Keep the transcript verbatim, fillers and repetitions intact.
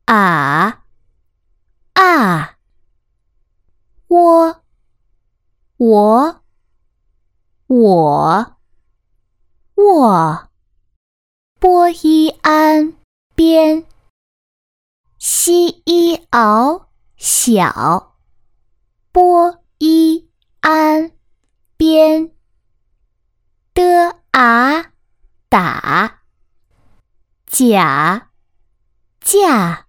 啊啊，我我我我，波一安边，西一鳌小，波一安边，的啊打，甲架